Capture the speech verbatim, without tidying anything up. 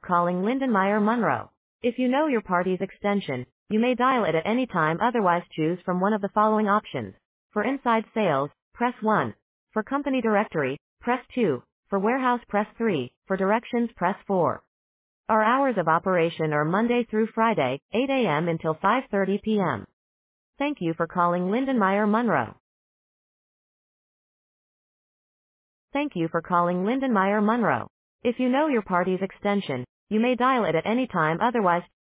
calling Lindenmeyer Monroe. If you know your party's extension, you may dial it at any time, otherwise choose from one of the following options. For inside sales, press one. For company directory, press two. For warehouse, press three. For directions, press four. Our hours of operation are Monday through Friday, eight a m until five thirty p m Thank you for calling Lindenmeyer Monroe. Thank you for calling Lindenmeyer Monroe. If you know your party's extension, you may dial it at any time, otherwise